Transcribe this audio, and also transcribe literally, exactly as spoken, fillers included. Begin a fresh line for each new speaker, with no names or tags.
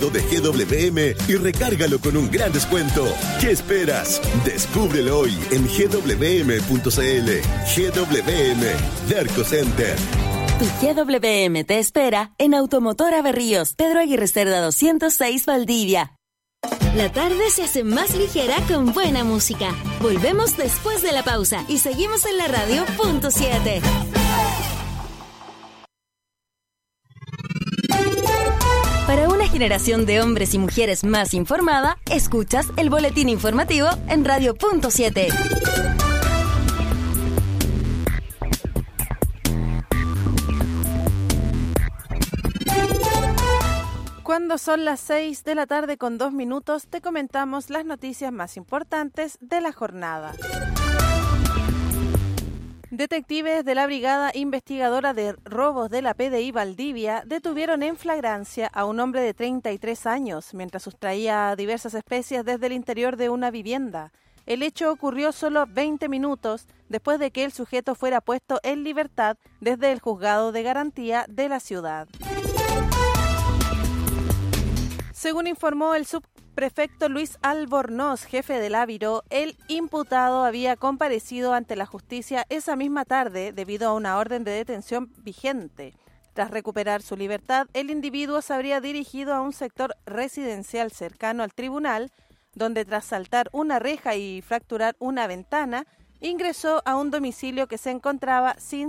híbrido de G W M y recárgalo con un gran descuento. ¿Qué esperas? Descúbrelo hoy en G W M punto C L. G W M, Derco Center.
Tu G W M te espera en Automotora Berríos, Pedro Aguirre Cerda doscientos seis, Valdivia.
La tarde se hace más ligera con buena música. Volvemos después de la pausa y seguimos en la radio punto siete.
Para una generación de hombres y mujeres más informada, escuchas el boletín informativo en radio punto siete.
Cuando son las seis de la tarde con dos minutos, te comentamos las noticias más importantes de la jornada. Detectives de la Brigada Investigadora de Robos de la P D I Valdivia detuvieron en flagrancia a un hombre de treinta y tres años mientras sustraía diversas especies desde el interior de una vivienda. El hecho ocurrió solo veinte minutos después de que el sujeto fuera puesto en libertad desde el juzgado de garantía de la ciudad. Según informó el subprefecto Luis Albornoz, jefe del Áviro, el imputado había comparecido ante la justicia esa misma tarde debido a una orden de detención vigente. Tras recuperar su libertad, el individuo se habría dirigido a un sector residencial cercano al tribunal, donde tras saltar una reja y fracturar una ventana, ingresó a un domicilio que se encontraba sin